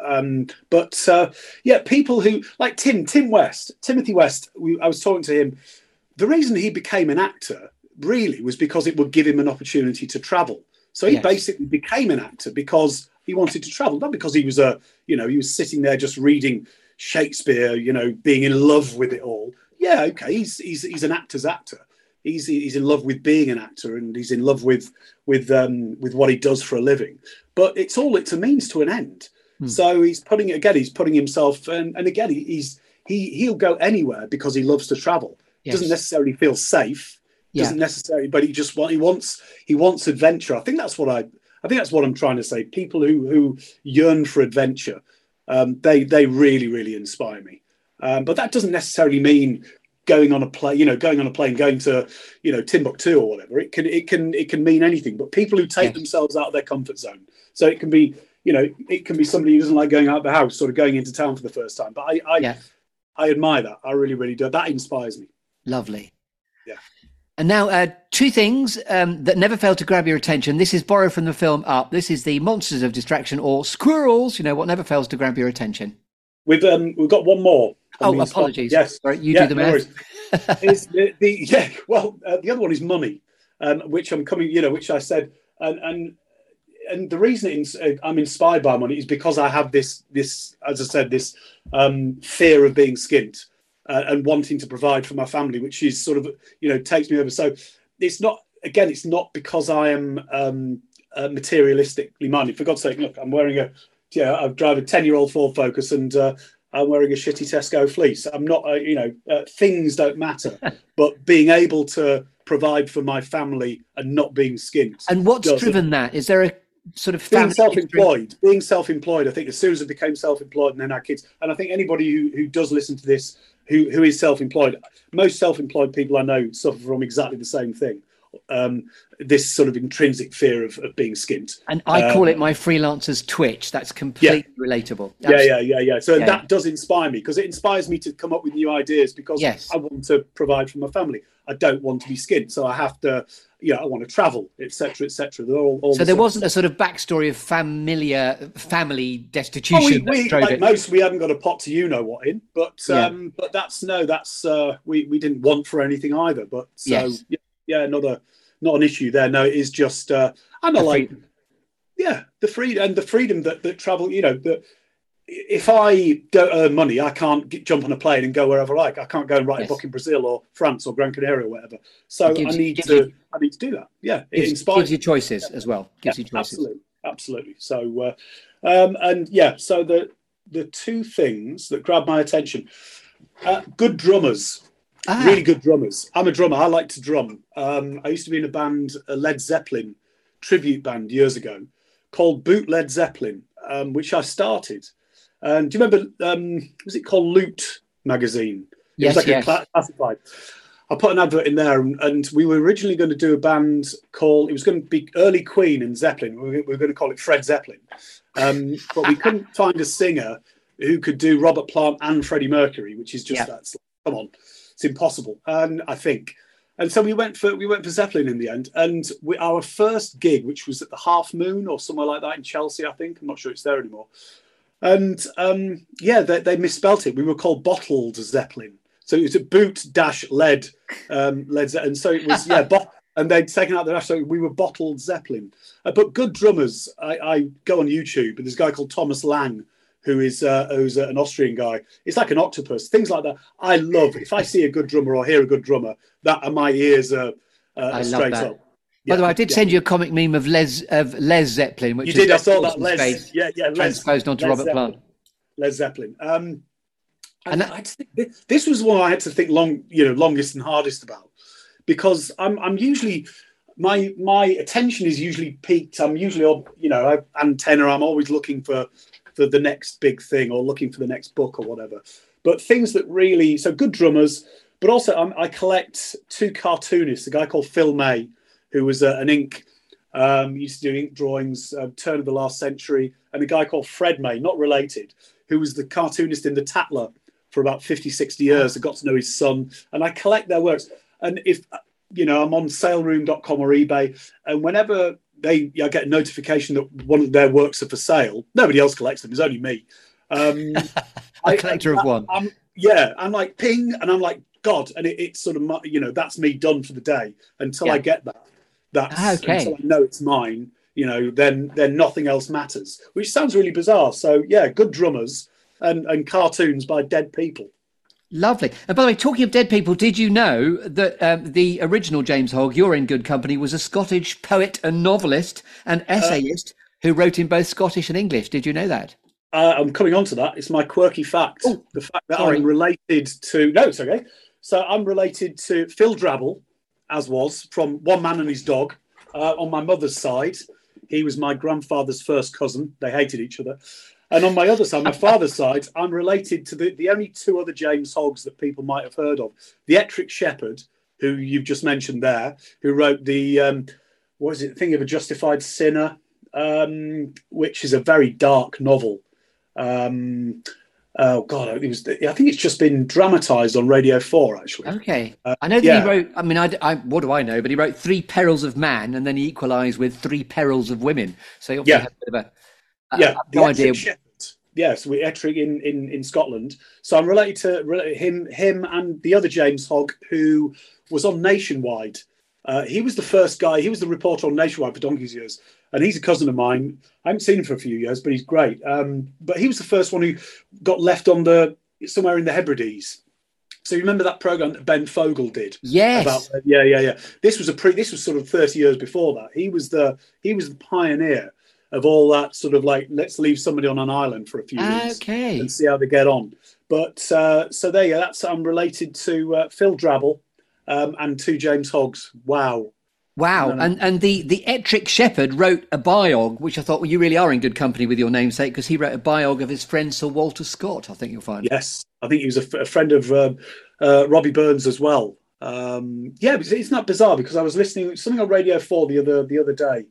People who, like Timothy West, I was talking to him. The reason he became an actor really was because it would give him an opportunity to travel. So he basically became an actor because he wanted to travel, not because he was he was sitting there just reading Shakespeare, you know, being in love with it all. Yeah, okay, he's an actor's actor. He's in love with being an actor, and he's in love with what he does for a living. But it's a means to an end. So he's putting himself, and again, he'll go anywhere because he loves to travel. Yes. Doesn't necessarily feel safe. Doesn't necessarily, but he wants adventure. I think that's what I'm trying to say. People who yearn for adventure, they really, really inspire me. But that doesn't necessarily mean going on a plane, going to, you know, Timbuktu or whatever. It can mean anything. But people who take themselves out of their comfort zone. So it can be, you know, it can be somebody who doesn't like going out of the house, sort of going into town for the first time. But I admire that. I really, really do. That inspires me. Lovely. Yeah. And now, two things that never fail to grab your attention. This is borrowed from the film Up. This is the Monsters of Distraction, or Squirrels. You know, what never fails to grab your attention. We've got one more. Apologies. Yes. Sorry, do the math. The other one is money, which which I said, and the reason I'm inspired by money is because I have this, as I said, this fear of being skint and wanting to provide for my family, which is sort of, you know, takes me over. So it's not because I am materialistically minded. For God's sake, look, I'm wearing I drive a 10-year-old Ford Focus, and I'm wearing a shitty Tesco fleece. I'm not, things don't matter, but being able to provide for my family and not being skint. And what's driven that? Is there a sort of family being self-employed? I think as soon as I became self-employed and then had kids, and I think anybody who does listen to this, who is self-employed, most self-employed people I know suffer from exactly the same thing. This sort of intrinsic fear of being skint. And I call it my freelancer's twitch. That's completely relatable. Yeah. So that does inspire me, because it inspires me to come up with new ideas, because I want to provide for my family. I don't want to be skint, so I have to, I want to travel, etc., etc. So there wasn't a sort of backstory of family destitution. We haven't got a pot to what in, but we didn't want for anything either. But not an issue there. No, it is just the freedom that travel. That if I don't earn money, I can't jump on a plane and go wherever I like. I can't go and write a book in Brazil or France or Gran Canaria or whatever. So I need to do that. Yeah, it inspires. Gives you choices as well. Gives you choices. Absolutely. So so the two things that grab my attention: good drummers. Really good drummers. I'm a drummer. I like to drum. I used to be in a band, a Led Zeppelin tribute band years ago called Boot Led Zeppelin, which I started. And do you remember, was it called Loot magazine? It Yes, was like yes. a classified. I put an advert in there, and we were originally going to do a band called, it was going to be early Queen and Zeppelin. We were going to call it Fred Zeppelin. But we couldn't find a singer who could do Robert Plant and Freddie Mercury, which is just, that's, come on, it's impossible. And I think, and so we went for Zeppelin in the end. And our first gig, which was at the Half Moon or somewhere like that in Chelsea, I think, I'm not sure it's there anymore. And they misspelt it. We were called Bottled Zeppelin. So it was a boot dash lead, lead, and so it was and they'd taken out the dash, so we were Bottled Zeppelin. But good drummers, I go on YouTube, and there's a guy called Thomas Lang, who's an Austrian guy. It's like an octopus, things like that. I love if I see a good drummer or hear a good drummer, that my ears are straight up. By the way, I did send you a comic meme of Les Zeppelin, which you did. I saw that. Les, transposed onto Robert Plant. Led Zeppelin. And I think this was one I had to think longest and hardest about, because I'm usually my attention is usually peaked. I'm usually antenna. I'm always looking for the next big thing or looking for the next book or whatever. But things that really good drummers, but also I collect two cartoonists. A guy called Phil May, who was an ink. Used to do ink drawings, turn of the last century, and a guy called Fred May, not related, who was the cartoonist in the Tatler for about 50, 60 years. I got to know his son, and I collect their works. And if, I'm on saleroom.com or eBay, and whenever I get a notification that one of their works are for sale, nobody else collects them, it's only me. A collector of one. I'm like, ping, and I'm like, God, and it's sort of, that's me done for the day until I get that. That's okay. Until I know it's mine, then nothing else matters, which sounds really bizarre. So, good drummers. And cartoons by dead people. Lovely. And by the way, talking of dead people, did you know that the original James Hogg, you're in good company, was a Scottish poet and novelist and essayist who wrote in both Scottish and English? Did you know that? I'm coming on to that. It's my quirky fact. Oh, the fact that I'm related to... No, it's okay. So I'm related to Phil Drabble, from One Man and His Dog, on my mother's side. He was my grandfather's first cousin. They hated each other. And on my other side, my father's side, I'm related to the only two other James Hoggs that people might have heard of. The Ettrick Shepherd, who you've just mentioned there, who wrote the, Thing of a Justified Sinner, which is a very dark novel. I think it's just been dramatised on Radio 4, actually. Okay. I know that he wrote, what do I know? But he wrote Three Perils of Man, and then he equalised with Three Perils of Women. So he obviously had a bit of a... no idea. Shepherd. Yes, we're Ettrick in Scotland. So I'm related to him and the other James Hogg, who was on Nationwide. He was the first guy. He was the reporter on Nationwide for donkey's years, and he's a cousin of mine. I haven't seen him for a few years, but he's great. But he was the first one who got left on somewhere in the Hebrides. So you remember that program that Ben Fogle did? Yes. This was sort of 30 years before that. He was the pioneer of all that sort of like, let's leave somebody on an island for a few weeks and see how they get on. But so there you go. I'm related to Phil Drabble and two James Hoggs. Wow. And the Ettrick Shepherd wrote a biog, which I thought, well, you really are in good company with your namesake, because he wrote a biog of his friend Sir Walter Scott, I think you'll find. Yes, I think he was a friend of Robbie Burns as well. It's not bizarre, because I was listening to something on Radio 4 the other day.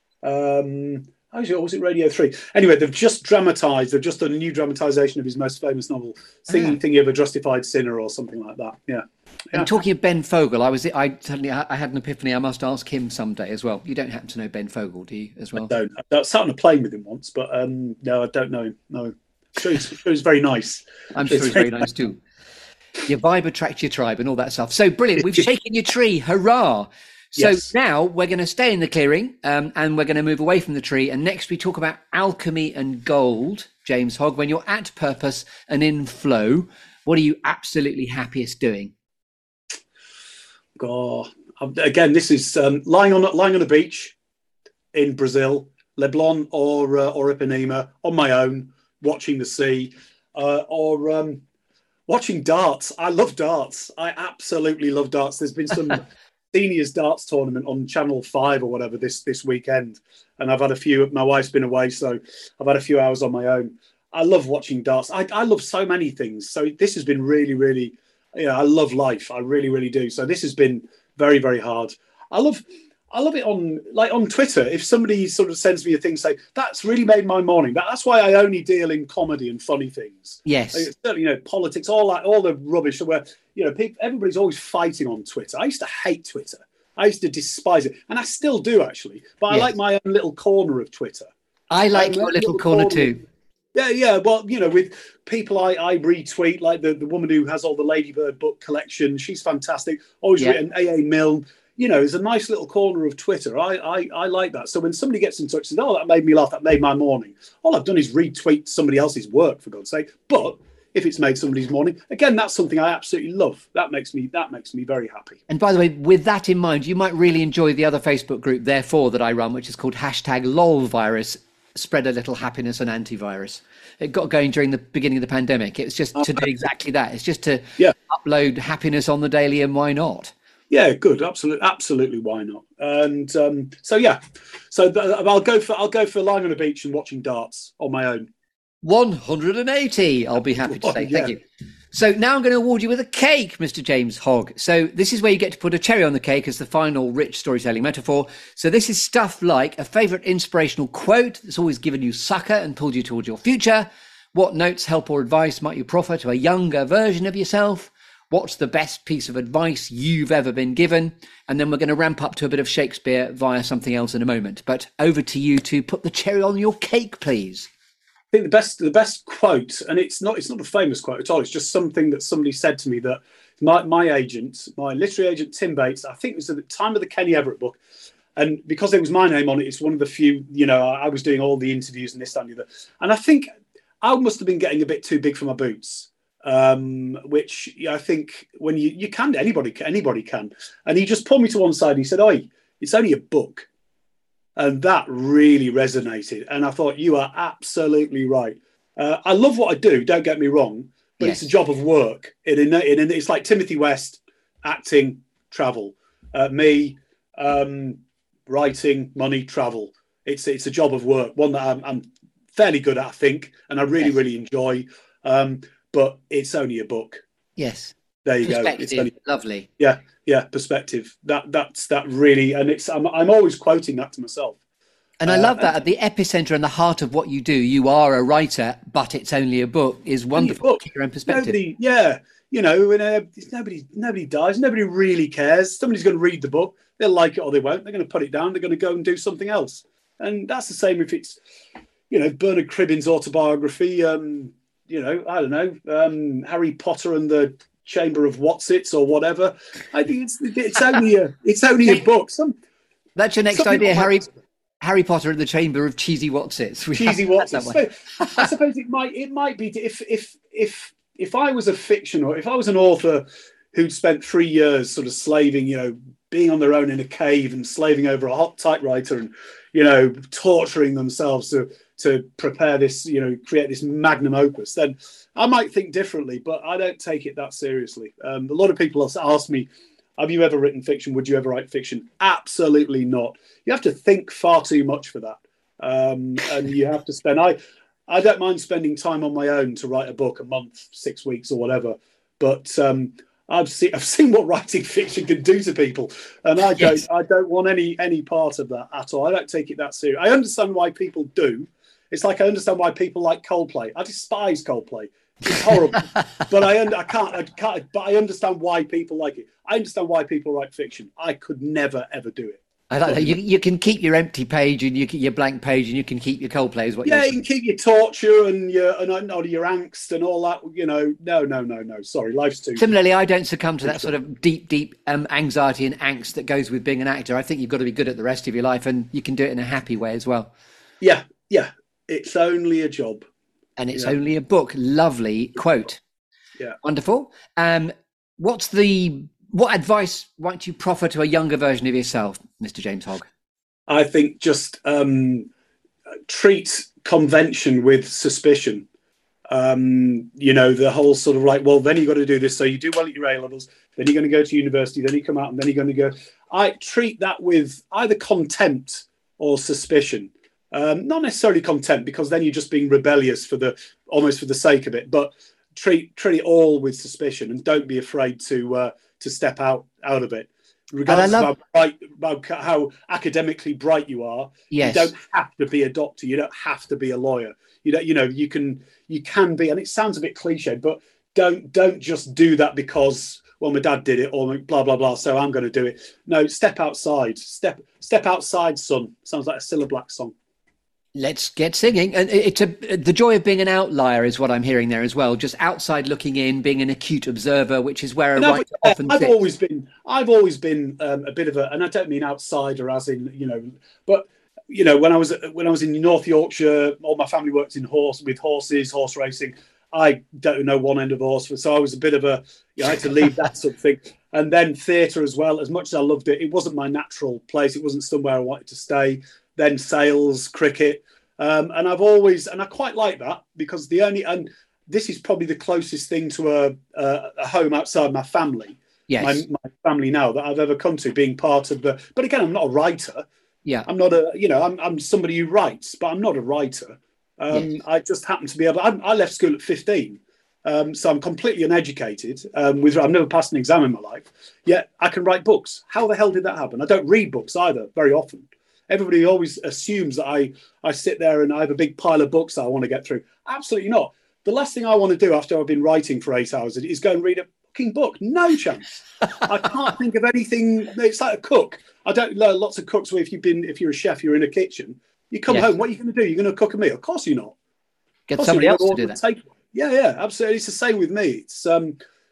Or was it Radio 3? Anyway, they've just done a new dramatisation of his most famous novel, Thingy of a Justified Sinner or something like that. Yeah. And talking of Ben Fogle, I had an epiphany. I must ask him someday as well. You don't happen to know Ben Fogle, do you, as well? I don't. I sat on a plane with him once, but no, I don't know him. No. I'm sure he's very nice. I'm sure he's very nice too. Your vibe attracts your tribe and all that stuff. So brilliant. We've shaken your tree. Hurrah. So now we're going to stay in the clearing and we're going to move away from the tree. And next we talk about alchemy and gold, James Hogg. When you're at purpose and in flow, what are you absolutely happiest doing? God, again, this is lying on a beach in Brazil, Leblon or Ipanema, on my own, watching the sea, or Watching darts. I love darts. I absolutely love darts. There's been some seniors darts tournament on Channel 5 or whatever this weekend, and I've had a few. My wife's been away, so I've had a few hours on my own. I love watching darts. I love so many things. So this has been really, really, I love life. I really, really do. So this has been very, very hard. I love it on Twitter. If somebody sort of sends me a thing, say that's really made my morning. That's why I only deal in comedy and funny things. Yes, certainly, politics, all the rubbish. Where everybody's always fighting on Twitter. I used to hate Twitter. I used to despise it, and I still do actually. But I like my own little corner of Twitter. I like your little corner too. Yeah. Well, with people I retweet, like the woman who has all the Ladybird book collection. She's fantastic. Always written A.A. Milne. It's a nice little corner of Twitter. I like that. So when somebody gets in touch and says, "Oh, that made me laugh. That made my morning," all I've done is retweet somebody else's work, for God's sake. But if it's made somebody's morning, again, that's something I absolutely love. That makes me very happy. And by the way, with that in mind, you might really enjoy the other Facebook group, therefore, that I run, which is called #LOLvirus. Spread a little happiness and antivirus. It got going during the beginning of the pandemic. It was just to do exactly that. It's just to upload happiness on the daily, and why not? Yeah, good. Absolutely. Why not? And so I'll go for lying on a beach and watching darts on my own. 180. I'll be happy to say. Thank you. So now I'm going to award you with a cake, Mr. James Hogg. So this is where you get to put a cherry on the cake as the final rich storytelling metaphor. So this is stuff like a favourite inspirational quote that's always given you succor and pulled you towards your future. What notes, help or advice might you proffer to a younger version of yourself? What's the best piece of advice you've ever been given? And then we're going to ramp up to a bit of Shakespeare via something else in a moment. But over to you to put the cherry on your cake, please. I think the best quote, and it's not a famous quote at all. It's just something that somebody said to me that my literary agent Tim Bates, I think it was at the time of the Kenny Everett book, and because there was my name on it, it's one of the few. I was doing all the interviews and this, that, and the other, and I think I must have been getting a bit too big for my boots. Which I think when you can, anybody can. And he just pulled me to one side and he said, "Oi, it's only a book." And that really resonated. And I thought, you are absolutely right. I love what I do, don't get me wrong, but It's a job of work. It's like Timothy West, acting, travel. Me, writing, money, travel. It's a job of work, one that I'm fairly good at, I think, and I really, really enjoy. But it's only a book. Yes. There you go. It's lovely. Yeah, perspective. That's really, and I'm always quoting that to myself. And I love that at the epicenter and the heart of what you do. You are a writer, but it's only a book. Is wonderful. Keep your own perspective. Nobody dies. Nobody really cares. Somebody's going to read the book. They'll like it or they won't. They're going to put it down. They're going to go and do something else. And that's the same if it's, Bernard Cribbin's autobiography. I don't know, Harry Potter and the Chamber of Whatsits or whatever. I think it's only a book. That's your next idea, Harry Potter and the Chamber of Cheesy Whatsits. Cheesy Whatsits. I suppose it might be if I was a fiction, or if I was an author who'd spent 3 years sort of slaving, being on their own in a cave and slaving over a hot typewriter and torturing themselves to prepare this, create this magnum opus, then I might think differently, but I don't take it that seriously. A lot of people ask me, have you ever written fiction? Would you ever write fiction? Absolutely not. You have to think far too much for that. And you have to spend, I don't mind spending time on my own to write a book, a month, 6 weeks or whatever. But I've seen what writing fiction can do to people, and I don't want any part of that at all. I don't take it that serious. I understand why people do. It's like I understand why people like Coldplay. I despise Coldplay. It's horrible, but I can't. But I understand why people like it. I understand why people write fiction. I could never ever do it. I like that. You can keep your empty page and your blank page, and you can keep your Coldplay. Is what? Yeah, you can keep your torture and your angst and all that. No. Sorry, life's too. Similarly, I don't succumb to that sort of deep anxiety and angst that goes with being an actor. I think you've got to be good at the rest of your life, and you can do it in a happy way as well. Yeah. It's only a job. And it's only a book. Lovely quote. Yeah. Wonderful. What advice might you proffer to a younger version of yourself, Mr. James Hogg? I think just treat convention with suspicion. The whole sort of like, well, then you've got to do this. So you do well at your A levels, then you're going to go to university, then you come out, and then you're going to go. I treat that with either contempt or suspicion. Not necessarily contempt, because then you're just being rebellious almost for the sake of it. But treat it all with suspicion, and don't be afraid to step out of it. Regardless about how academically bright you are, yes. You don't have to be a doctor. You don't have to be a lawyer. You can be, and it sounds a bit cliche, but don't just do that because, well, my dad did it, or blah blah blah, so I'm going to do it. No, step outside. Step outside, son. Sounds like a Cilla Black song. Let's get singing. And the joy of being an outlier is what I'm hearing there as well. Just outside looking in, being an acute observer, which is where a writer often I've sits. always been a bit of a, and I don't mean outsider as in, but when I was in North Yorkshire, all my family worked with horses, horse racing. I don't know one end of a horse, so I was a bit of a, I had to leave that sort of thing. And then theatre as well. As much as I loved it, it wasn't my natural place. It wasn't somewhere I wanted to stay. Then sales, cricket, and I quite like that, because and this is probably the closest thing to a home outside my family. Yes. My family now that I've ever come to, being part of the. But again, I'm not a writer. Yeah. I'm not I'm somebody who writes, but I'm not a writer. Yes. I just happen to be able. I left school at 15, so I'm completely uneducated. I've never passed an exam in my life. Yet I can write books. How the hell did that happen? I don't read books either very often. Everybody always assumes that I sit there and I have a big pile of books that I want to get through. Absolutely not. The last thing I want to do after I've been writing for 8 hours is go and read a fucking book. No chance. I can't think of anything. It's like a cook. I don't know lots of cooks where if you're a chef, you're in a kitchen. You come home, what are you going to do? You're going to cook a meal? Of course you're not. Get somebody else to do that. Yeah, absolutely. It's the same with me. So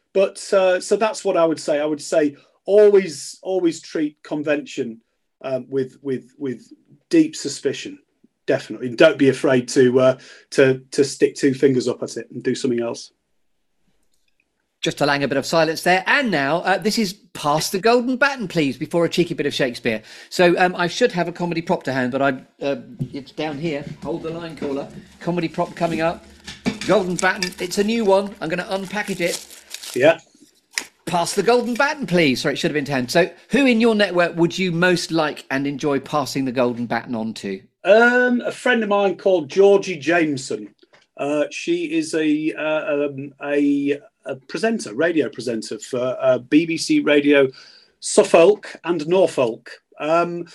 that's what I would say. I would say always treat convention with deep suspicion. Definitely, and don't be afraid to stick two fingers up at it and do something else. Just allowing a bit of silence there. And now this is Pass the Golden Baton, please, before a cheeky bit of Shakespeare. So I should have a comedy prop to hand, but it's down here. Hold the line, caller. Comedy prop coming up. Golden Baton. It's a new one. I'm going to unpackage it. Yeah. Pass the Golden Baton, please. Sorry, it should have been 10. So who in your network would you most like and enjoy passing the Golden Baton on to? A friend of mine called Georgie Jameson. She is a presenter, radio presenter for BBC Radio Suffolk and Norfolk. And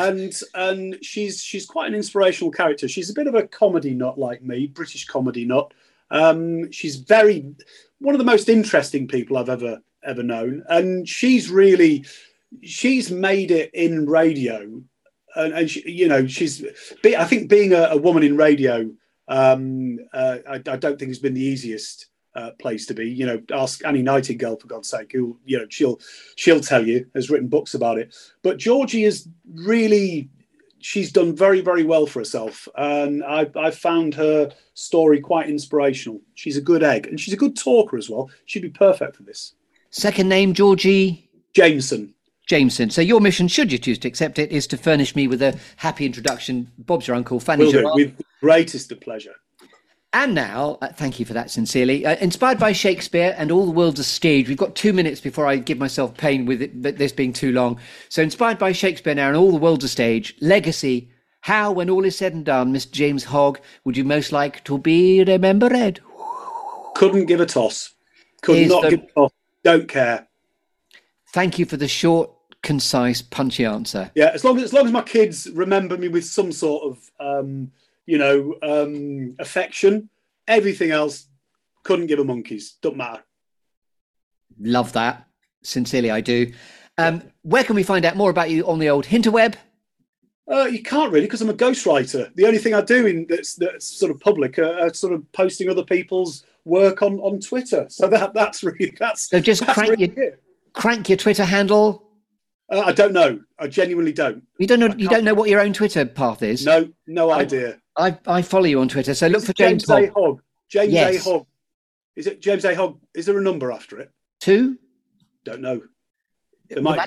she's quite an inspirational character. She's a bit of a comedy nut like me, British comedy nut. She's one of the most interesting people I've ever known, and she's made it in radio, and she's I think being a woman in radio, I don't think it's been the easiest place to be. Ask Annie Nightingale, for God's sake, who she'll tell you, has written books about it. But Georgie she's done very, very well for herself, and I found her story quite inspirational. She's a good egg, and she's a good talker as well. She'd be perfect for this. Second name, Georgie? Jameson. So your mission, should you choose to accept it, is to furnish me with a happy introduction. Bob's your uncle, Fanny's your aunt. With the greatest of pleasure. And now, thank you for that sincerely, inspired by Shakespeare and all the world's a stage. We've got 2 minutes before I give myself pain with this being too long. So inspired by Shakespeare now and all the world's a stage. Legacy. How, when all is said and done, Mr. James Hogg, would you most like to be remembered? Couldn't give a toss. Give a toss. Don't care. Thank you for the short, concise, punchy answer. Yeah, as long as my kids remember me with some sort of affection, everything else couldn't give a monkey's. Don't matter. Love that. Sincerely, I do. Where can we find out more about you on the old interweb? You can't really, because I'm a ghostwriter. The only thing I do that's sort of public are sort of posting other people's work on Twitter. So that's so just crank your Twitter handle. I don't know. I genuinely don't. You don't know. You don't know what your own Twitter path is. No idea. I follow you on Twitter, so look for James A. Hogg. James yes. A. Hogg. Is it James A. Hogg? Is there a number after it? 2? Don't know. There might be.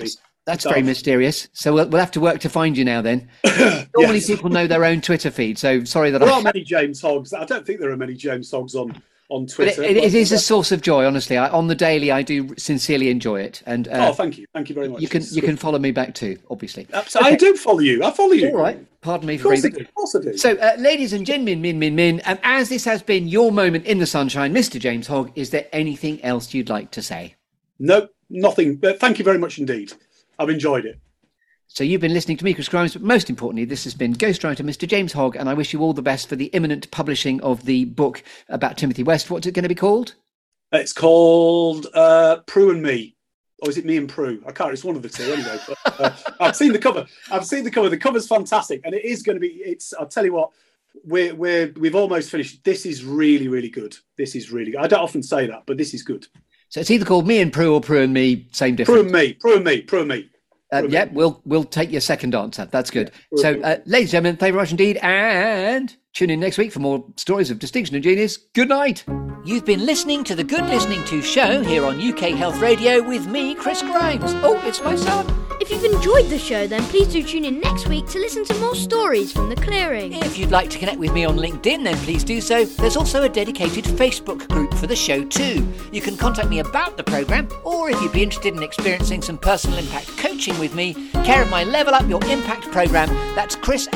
That's very mysterious. So we'll have to work to find you now then. Normally Yes. people know their own Twitter feed. So sorry that There aren't many James Hoggs. I don't think there are many James Hoggs on But Twitter. it is a source of joy, honestly. On the daily, I do sincerely enjoy it. And thank you very much. You can follow me back too, obviously. So I do follow you. I follow you. All right. Pardon me for Of course I do. So, ladies and gentlemen, as this has been your moment in the sunshine, Mr. James Hogg, is there anything else you'd like to say? No, nothing. But thank you very much indeed. I've enjoyed it. So you've been listening to me, Chris Grimes, but most importantly, this has been Ghostwriter Mr. James Hogg, and I wish you all the best for the imminent publishing of the book about Timothy West. What's it going to be called? It's called Prue and Me. Or is it Me and Prue? I can't. It's one of the two anyway. But, I've seen the cover. The cover's fantastic, and it is going to be. I'll tell you what. We've almost finished. This is really, really good. This is really good. I don't often say that, but this is good. So it's either called Me and Prue or Prue and Me, same difference. Prue and Me. Yeah, we'll take your second answer. That's good. So, ladies and gentlemen, thank you very much indeed, and tune in next week for more stories of distinction and genius. Good night. You've been listening to the Good Listening To show here on UK Health Radio with me, Chris Grimes. Oh, it's my son. If you've enjoyed the show, then please do tune in next week to listen to more stories from The Clearing. If you'd like to connect with me on LinkedIn, then please do so. There's also a dedicated Facebook group for the show too. You can contact me about the programme, or if you'd be interested in experiencing some personal impact coaching with me, care of my Level Up Your Impact programme, that's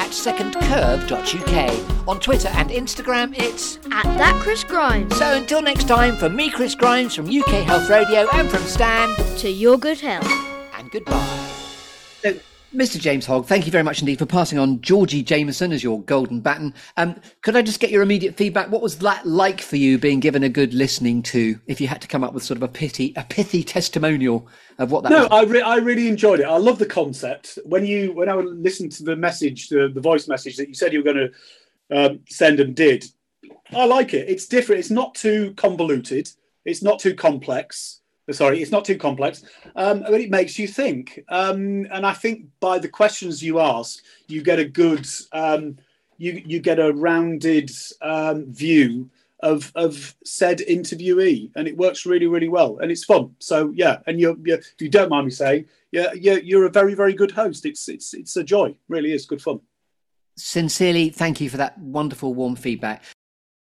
chris@secondcurve.uk. On Twitter and Instagram, it's @ThatChrisGrimes. So until next time, from me, Chris Grimes, from UK Health Radio, and from Stan, To your good health. and goodbye. So, Mr. James Hogg, thank you very much indeed for passing on Georgie Jameson as your golden baton. Could I just get your immediate feedback? What was that like for you, being given a good listening to, if you had to come up with sort of a pithy testimonial of what that was? I really enjoyed it. I love the concept. When I listened to the message, the voice message that you said you were going to send and did, I like it. It's different. It's not too convoluted. It's not too complex. It's not too complex, but it makes you think. And I think by the questions you ask, you get a good, you get a rounded view of said interviewee, and it works really, really well, and it's fun. So yeah, and you're if you don't mind me saying, you're a very, very good host. It's a joy. Really is good fun. Sincerely, thank you for that wonderful, warm feedback.